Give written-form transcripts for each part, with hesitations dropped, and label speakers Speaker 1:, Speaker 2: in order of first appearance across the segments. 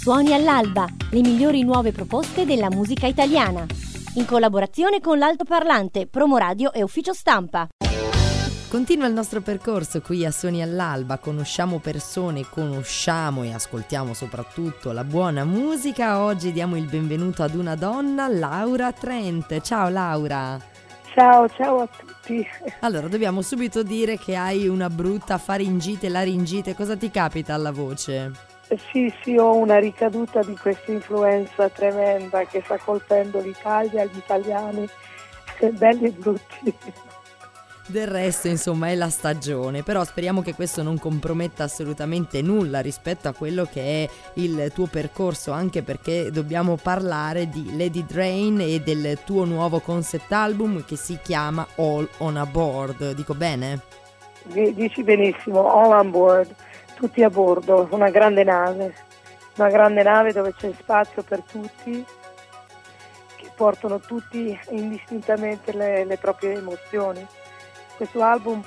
Speaker 1: Suoni all'alba, le migliori nuove proposte della musica italiana. In collaborazione con l'Altoparlante, Promoradio e Ufficio Stampa.
Speaker 2: Continua il nostro percorso qui a Suoni all'alba, conosciamo persone, conosciamo e ascoltiamo soprattutto la buona musica. Oggi diamo il benvenuto ad una donna, Laura Trent. Ciao Laura.
Speaker 3: Ciao a tutti.
Speaker 2: Allora, dobbiamo subito dire che hai una brutta faringite, laringite. Cosa ti capita alla voce?
Speaker 3: Sì, ho una ricaduta di questa influenza tremenda che sta colpendo l'Italia, gli italiani, belli e brutti.
Speaker 2: Del resto, insomma, è la stagione, però speriamo che questo non comprometta assolutamente nulla rispetto a quello che è il tuo percorso, anche perché dobbiamo parlare di Lady Drain e del tuo nuovo concept album che si chiama All on a Board. Dico bene?
Speaker 3: Dici benissimo, All on Board, tutti a bordo, una grande nave dove c'è spazio per tutti, che portano tutti indistintamente le proprie emozioni. Questo album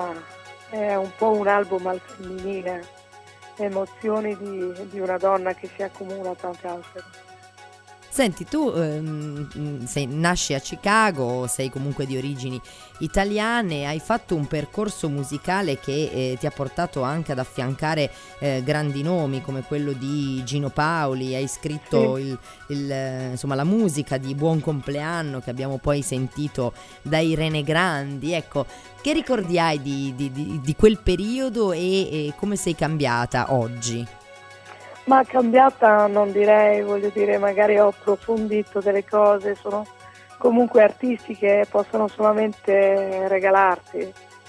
Speaker 3: è un po' un album al femminile, le emozioni di una donna che si accumula a tante altre.
Speaker 2: Senti, tu nasci a Chicago, sei comunque di origini italiane, hai fatto un percorso musicale che ti ha portato anche ad affiancare grandi nomi come quello di Gino Paoli, hai scritto
Speaker 3: sì.
Speaker 2: Insomma, la musica di Buon Compleanno che abbiamo poi sentito da Irene Grandi. Ecco, che ricordi hai di quel periodo e come sei cambiata oggi?
Speaker 3: Ma cambiata non direi, voglio dire, magari ho approfondito delle cose, sono comunque artisti che possono solamente regalarti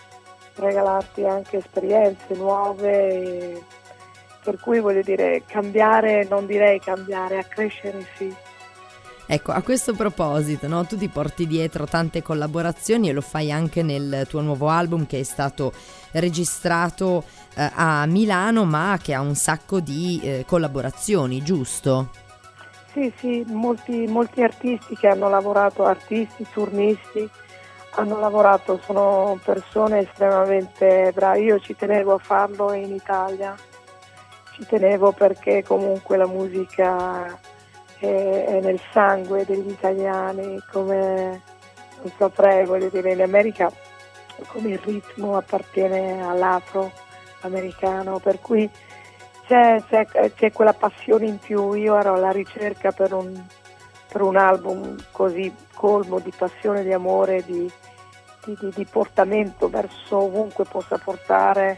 Speaker 3: anche esperienze nuove, per cui voglio dire, cambiare, non direi cambiare, accrescere sì.
Speaker 2: Ecco, a questo proposito, no, tu ti porti dietro tante collaborazioni e lo fai anche nel tuo nuovo album che è stato registrato a Milano, ma che ha un sacco di collaborazioni, giusto?
Speaker 3: Sì, molti artisti che hanno lavorato, artisti, turnisti, hanno lavorato, sono persone estremamente brave. Io ci tenevo a farlo in Italia, ci tenevo perché comunque la musica è nel sangue degli italiani, come non saprei, voglio dire, in America come il ritmo appartiene all'afroamericano, per cui c'è quella passione in più. Io ero alla ricerca per un album così colmo di passione, di amore, di portamento verso ovunque possa portare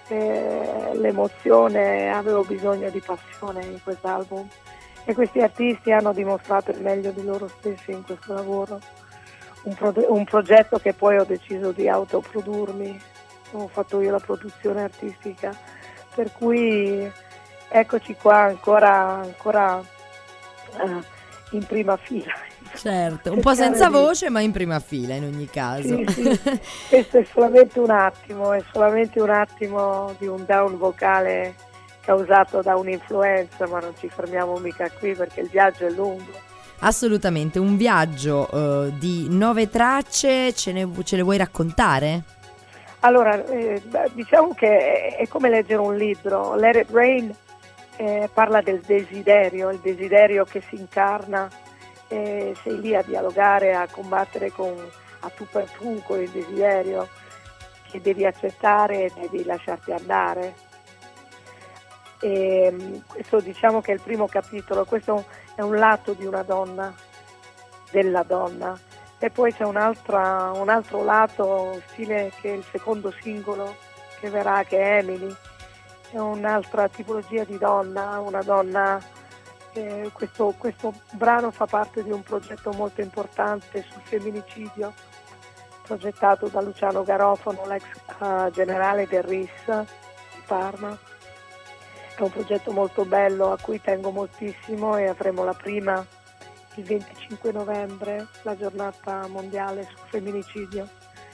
Speaker 3: l'emozione. Avevo bisogno di passione in quest'album e questi artisti hanno dimostrato il meglio di loro stessi in questo lavoro. Un progetto che poi ho deciso di autoprodurmi, ho fatto io la produzione artistica, per cui eccoci qua ancora in prima fila.
Speaker 2: Certo, un po' senza voce ma in prima fila in ogni caso.
Speaker 3: Sì. Questo è solamente un attimo di un down vocale causato da un'influenza, ma non ci fermiamo mica qui perché il viaggio è lungo.
Speaker 2: Assolutamente, un viaggio di 9 tracce, ce le vuoi raccontare?
Speaker 3: Allora, diciamo che è come leggere un libro. Let It Rain parla del desiderio, il desiderio che si incarna, sei lì a dialogare, a combattere a tu per tu con il desiderio che devi accettare e devi lasciarti andare. E questo diciamo che è il primo capitolo, questo è un lato di una donna, della donna, e poi c'è un altro lato stile che è il secondo singolo che verrà, che è Emily, è un'altra tipologia di donna, una donna. Questo brano fa parte di un progetto molto importante sul femminicidio progettato da Luciano Garofano, l'ex generale del RIS di Parma. È un progetto molto bello a cui tengo moltissimo e avremo la prima il 25 novembre, la giornata mondiale sul femminicidio,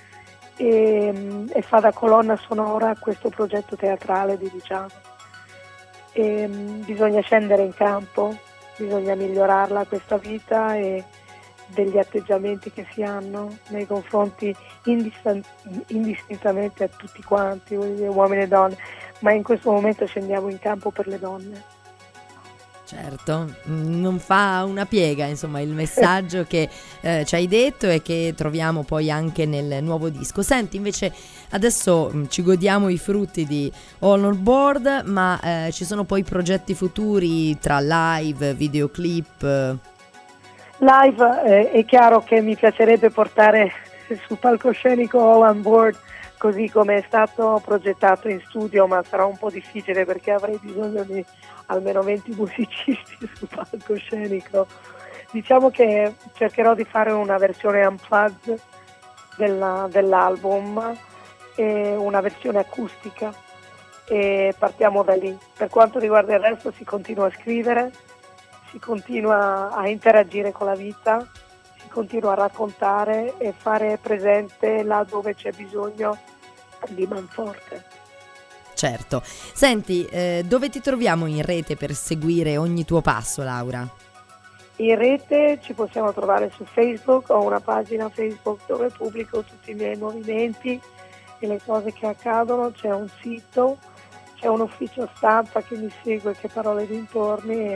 Speaker 3: e fa da colonna sonora questo progetto teatrale di Luciano. Bisogna scendere in campo, bisogna migliorarla questa vita e degli atteggiamenti che si hanno nei confronti indistintamente a tutti quanti, uomini e donne, ma in questo momento scendiamo in campo per le donne.
Speaker 2: Certo, non fa una piega, insomma, il messaggio che ci hai detto e che troviamo poi anche nel nuovo disco. Senti, invece adesso ci godiamo i frutti di All On Board, ma ci sono poi progetti futuri tra live, videoclip?
Speaker 3: Live è chiaro che mi piacerebbe portare sul palcoscenico All On Board così come è stato progettato in studio, ma sarà un po' difficile perché avrei bisogno di almeno 20 musicisti sul palcoscenico. Diciamo che cercherò di fare una versione unplugged dell'album e una versione acustica e partiamo da lì. Per quanto riguarda il resto si continua a scrivere, si continua a interagire con la vita, si continua a raccontare e fare presente là dove c'è bisogno di manforte.
Speaker 2: Certo. Senti, dove ti troviamo in rete per seguire ogni tuo passo, Laura?
Speaker 3: In rete ci possiamo trovare su Facebook, ho una pagina Facebook dove pubblico tutti i miei movimenti e le cose che accadono, c'è un sito, c'è un ufficio stampa che mi segue, che Parole dintorni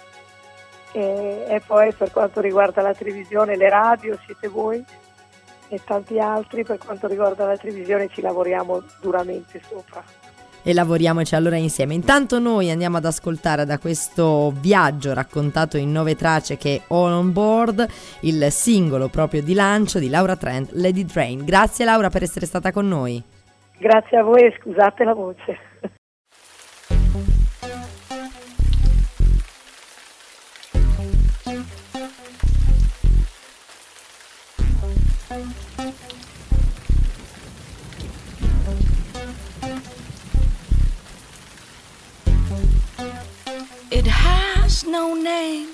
Speaker 3: e poi per quanto riguarda la televisione, le radio siete voi e tanti altri. Per quanto riguarda la televisione ci lavoriamo duramente sopra.
Speaker 2: E lavoriamoci allora insieme. Intanto noi andiamo ad ascoltare da questo viaggio raccontato in 9 tracce che è All On Board, il singolo proprio di lancio di Laura Trent, Let It Rain. Grazie Laura per essere stata con noi.
Speaker 3: Grazie a voi e scusate la voce.
Speaker 4: It has no name.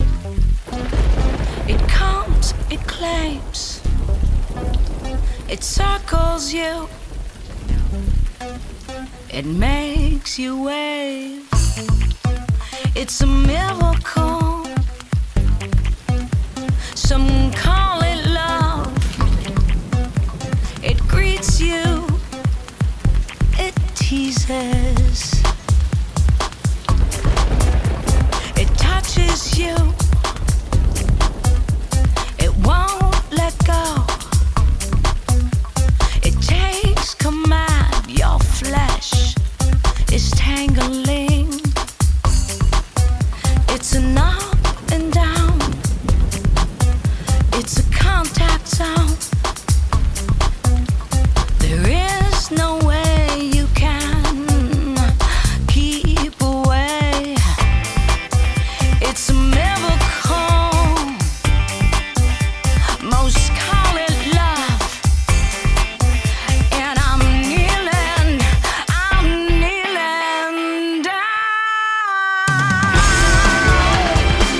Speaker 4: It comes, it claims. It circles you. It makes you wave. It's a miracle. Some call it love. It greets you. It teases. Touches you, it won't let go. It takes command, your flesh is tangling. It's an up and down, it's a contact zone. There is no way you can keep away. It's a miracle. Most call it love. And I'm kneeling down.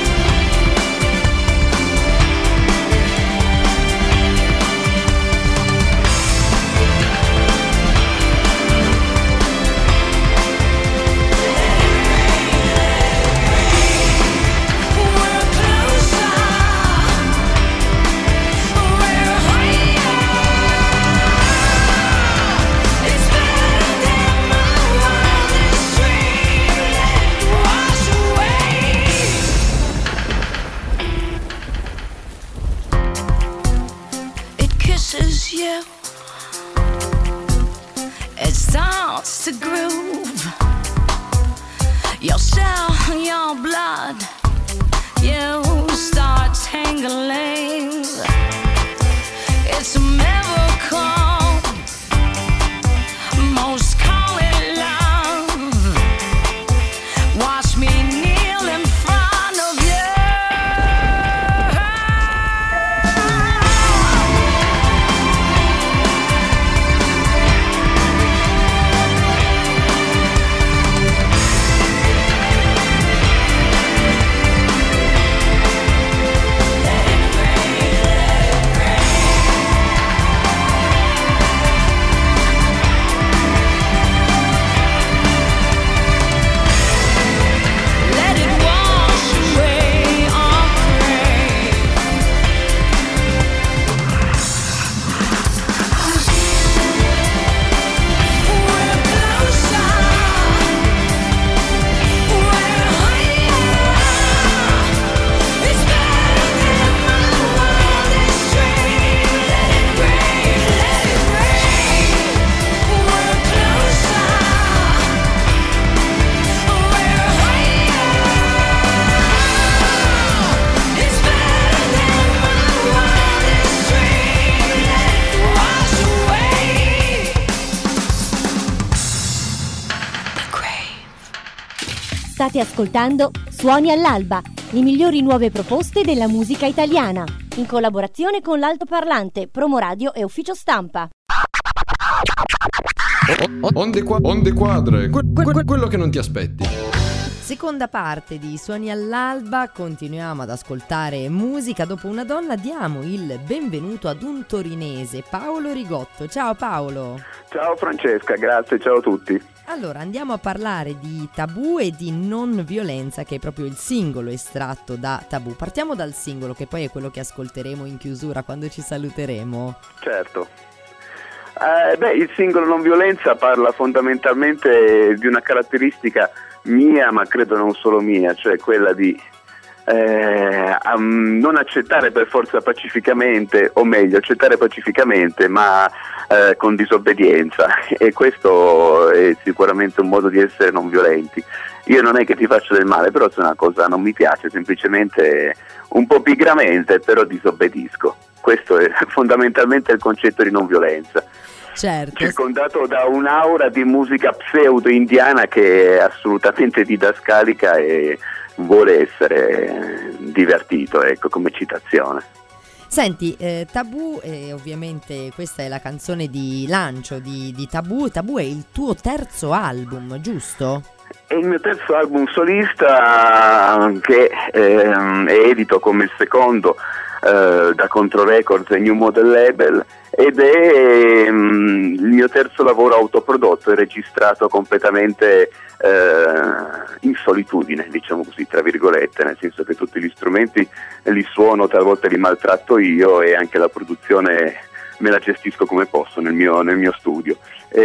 Speaker 1: State ascoltando Suoni all'alba, le migliori nuove proposte della musica italiana, in collaborazione con l'Altoparlante, Promoradio e Ufficio Stampa.
Speaker 5: Onde quadre, quello che non ti aspetti.
Speaker 2: Seconda parte di Suoni all'alba, continuiamo ad ascoltare musica. Dopo una donna diamo il benvenuto ad un torinese, Paolo Rigotto. Ciao Paolo.
Speaker 6: Ciao Francesca, grazie, ciao a tutti.
Speaker 2: Allora, andiamo a parlare di Tabù e di non violenza, che è proprio il singolo estratto da Tabù. Partiamo dal singolo, che poi è quello che ascolteremo in chiusura quando ci saluteremo.
Speaker 6: Certo. Il singolo non violenza parla fondamentalmente di una caratteristica mia, ma credo non solo mia, cioè quella di non accettare per forza pacificamente, o meglio accettare pacificamente ma con disobbedienza, e questo è sicuramente un modo di essere non violenti. Io non è che ti faccio del male, però se una cosa non mi piace, semplicemente un po' pigramente, però disobbedisco. Questo è fondamentalmente il concetto di non violenza.
Speaker 2: Certo.
Speaker 6: Circondato da un'aura di musica pseudo-indiana che è assolutamente didascalica e vuole essere divertito, ecco, come citazione.
Speaker 2: Senti, Tabù, ovviamente questa è la canzone di lancio di Tabù. Tabù è il tuo terzo album, giusto?
Speaker 6: È il mio terzo album solista, che è edito come il secondo da Contro Records e New Model Label, ed è il mio terzo lavoro autoprodotto e registrato completamente in solitudine, diciamo così, tra virgolette, nel senso che tutti gli strumenti li suono, talvolta li maltratto io, e anche la produzione me la gestisco come posso nel mio studio.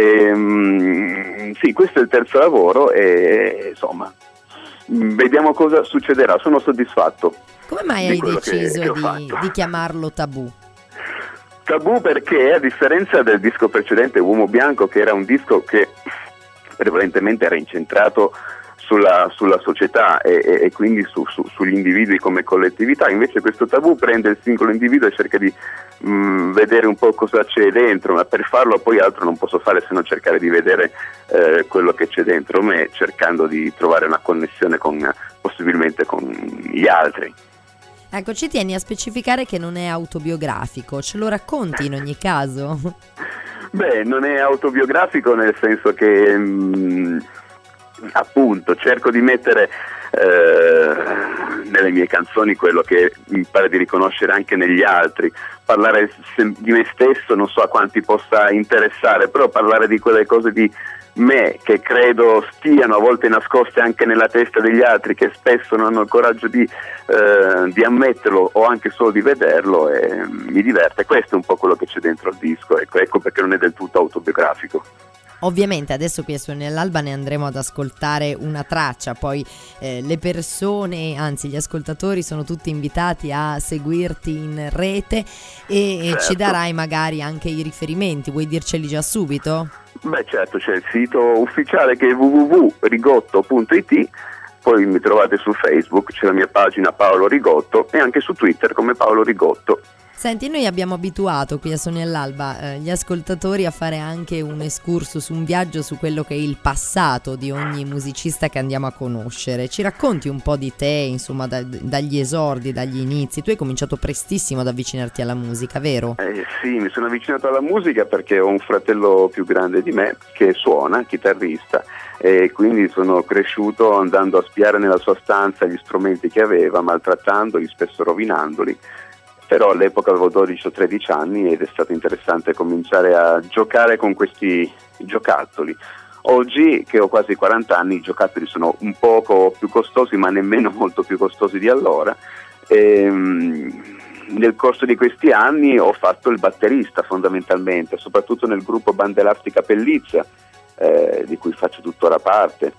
Speaker 6: Sì, questo è il terzo lavoro e insomma vediamo cosa succederà. Sono soddisfatto.
Speaker 2: Come mai hai deciso di chiamarlo Tabù?
Speaker 6: Tabù perché, a differenza del disco precedente, Uomo Bianco, che era un disco che prevalentemente era incentrato sulla società e quindi sugli individui come collettività, invece questo Tabù prende il singolo individuo e cerca di vedere un po' cosa c'è dentro, ma per farlo poi altro non posso fare se non cercare di vedere quello che c'è dentro me, cercando di trovare una connessione possibilmente con gli altri.
Speaker 2: Ecco, ci tieni a specificare che non è autobiografico, ce lo racconti in ogni caso?
Speaker 6: Beh, non è autobiografico nel senso che appunto cerco di mettere nelle mie canzoni quello che mi pare di riconoscere anche negli altri. Parlare di me stesso non so a quanti possa interessare, però parlare di quelle cose di me che credo stiano a volte nascoste anche nella testa degli altri, che spesso non hanno il coraggio di ammetterlo o anche solo di vederlo, e mi diverte. Questo è un po' quello che c'è dentro al disco, ecco perché non è del tutto autobiografico.
Speaker 2: Ovviamente adesso qui a Suoni all'alba ne andremo ad ascoltare una traccia, poi le persone, anzi gli ascoltatori sono tutti invitati a seguirti in rete e
Speaker 6: certo.
Speaker 2: Ci darai magari anche i riferimenti, vuoi dirceli già subito?
Speaker 6: Beh certo, c'è il sito ufficiale che è www.rigotto.it, poi mi trovate su Facebook, c'è la mia pagina Paolo Rigotto e anche su Twitter come Paolo Rigotto.
Speaker 2: Senti, noi abbiamo abituato qui a Suoni all'alba gli ascoltatori a fare anche un excursus, un viaggio su quello che è il passato di ogni musicista che andiamo a conoscere. Ci racconti un po' di te, insomma, dagli esordi, dagli inizi? Tu hai cominciato prestissimo ad avvicinarti alla musica, vero?
Speaker 6: Sì, mi sono avvicinato alla musica perché ho un fratello più grande di me che suona, chitarrista, e quindi sono cresciuto andando a spiare nella sua stanza gli strumenti che aveva, maltrattandoli, spesso rovinandoli. Però all'epoca avevo 12 o 13 anni ed è stato interessante cominciare a giocare con questi giocattoli. Oggi che ho quasi 40 anni i giocattoli sono un poco più costosi, ma nemmeno molto più costosi di allora. Nel corso di questi anni ho fatto il batterista fondamentalmente, soprattutto nel gruppo Banda Elastica Pellizia, di cui faccio tuttora parte.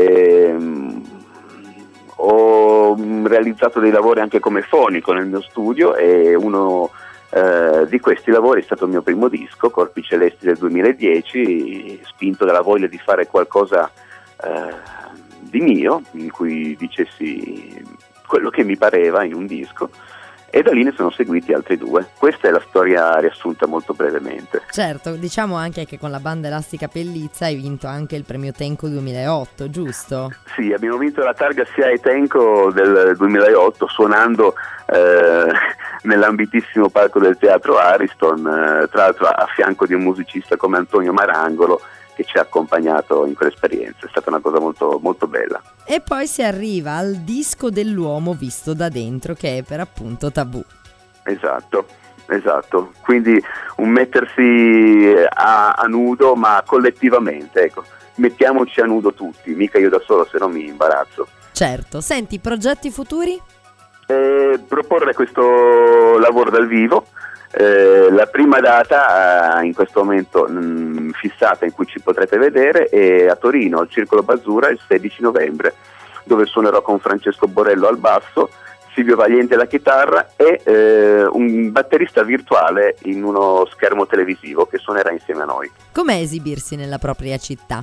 Speaker 6: Ho realizzato dei lavori anche come fonico nel mio studio e uno di questi lavori è stato il mio primo disco, Corpi Celesti del 2010, spinto dalla voglia di fare qualcosa di mio, in cui dicessi quello che mi pareva in un disco, e da lì ne sono seguiti altri 2. Questa è la storia riassunta molto brevemente.
Speaker 2: Certo, diciamo anche che con la banda Elastica Pellizza hai vinto anche il premio Tenco 2008, giusto?
Speaker 6: Sì, abbiamo vinto la targa SIAE Tenco del 2008 suonando nell'ambitissimo palco del Teatro Ariston, tra l'altro a fianco di un musicista come Antonio Marangolo che ci ha accompagnato in quell'esperienza. È stata una cosa molto, molto bella.
Speaker 2: E poi si arriva al disco dell'uomo visto da dentro, che è per appunto Tabù.
Speaker 6: Esatto. Quindi un mettersi a nudo, ma collettivamente, ecco. Mettiamoci a nudo tutti, mica io da solo, se no mi imbarazzo.
Speaker 2: Certo. Senti, progetti futuri?
Speaker 6: Proporre questo lavoro dal vivo. La prima data in questo momento fissata in cui ci potrete vedere è a Torino, al Circolo Bazzura, il 16 novembre, dove suonerò con Francesco Borello al basso, Silvio Valiente alla chitarra e un batterista virtuale in uno schermo televisivo che suonerà insieme a noi.
Speaker 2: Com'è esibirsi nella propria città?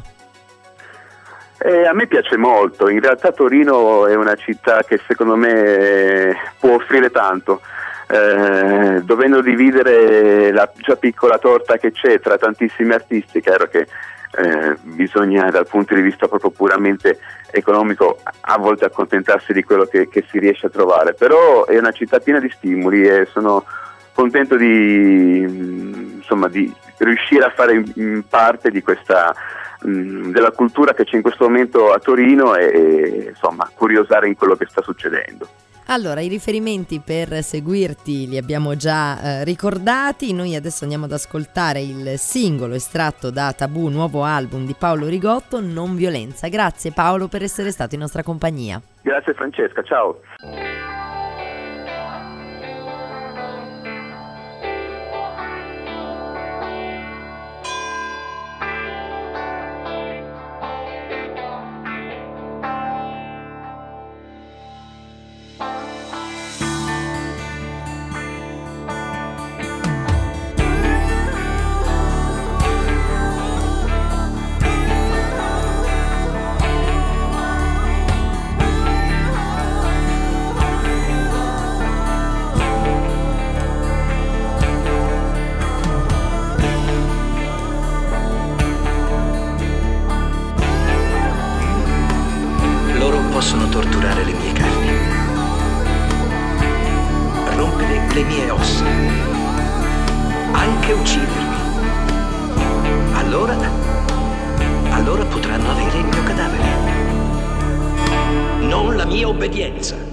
Speaker 6: A me piace molto, in realtà Torino è una città che secondo me può offrire tanto. Dovendo dividere la già piccola torta che c'è tra tantissimi artisti, chiaro che bisogna dal punto di vista proprio puramente economico a volte accontentarsi di quello che si riesce a trovare, però è una città piena di stimoli e sono contento di riuscire a fare in parte di questa della cultura che c'è in questo momento a Torino e insomma curiosare in quello che sta succedendo.
Speaker 2: Allora, i riferimenti per seguirti li abbiamo già ricordati. Noi adesso andiamo ad ascoltare il singolo estratto da Tabù, nuovo album di Paolo Rigotto, Non Violenza. Grazie Paolo per essere stato in nostra compagnia.
Speaker 6: Grazie Francesca, ciao.
Speaker 7: Possono torturare le mie carni, rompere le mie ossa, anche uccidermi. Allora potranno avere il mio cadavere, non la mia obbedienza.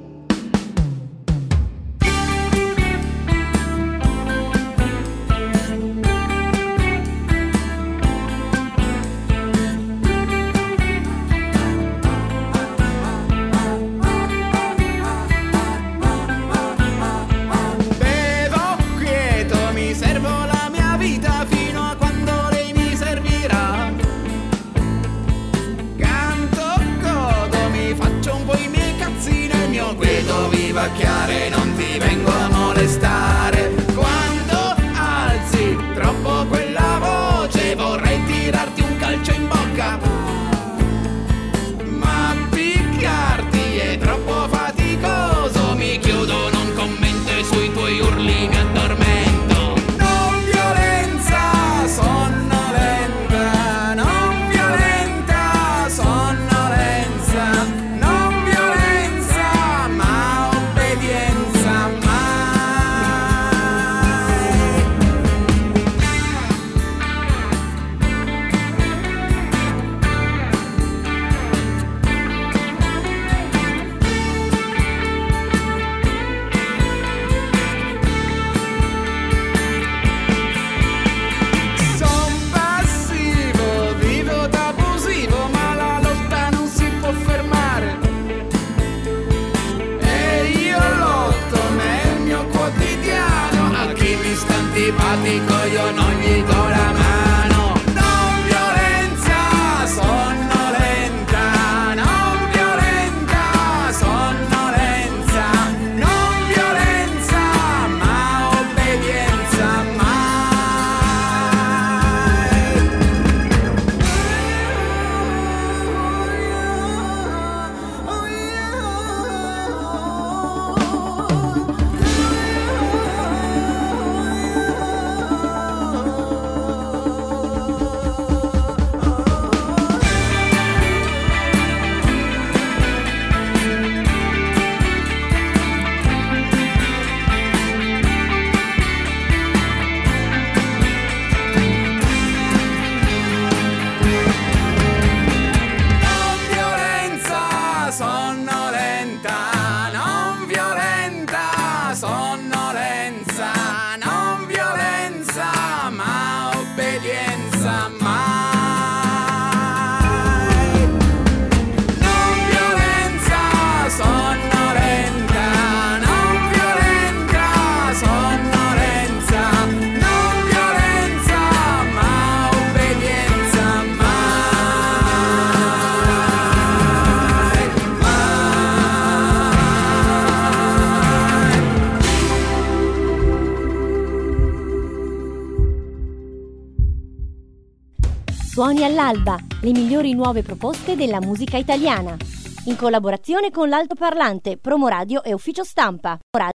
Speaker 8: Non ti vengo a molestare. Quando alzi troppo quella voce vorrei tirarti un calcio in bocca, ma picchiarti è troppo faticoso. Mi chiudo, non commento e sui tuoi urli mi addormento. Non violenza, sonnolenta, non violenta, sonnolenza, non violenza, ma obbedienza mai. Son passivo, vivo d'abusivo, ma la lotta non si può fermare. E io lotto nel mio quotidiano, a chi mi sta antipatico io non gli do la mano. Non violenza, sonnolenta, non violenta, sonnolenza, non violenza, ma obbedienza mai.
Speaker 1: Suoni all'alba, le migliori nuove proposte della musica italiana. In collaborazione con l'altoparlante, Promoradio e Ufficio Stampa.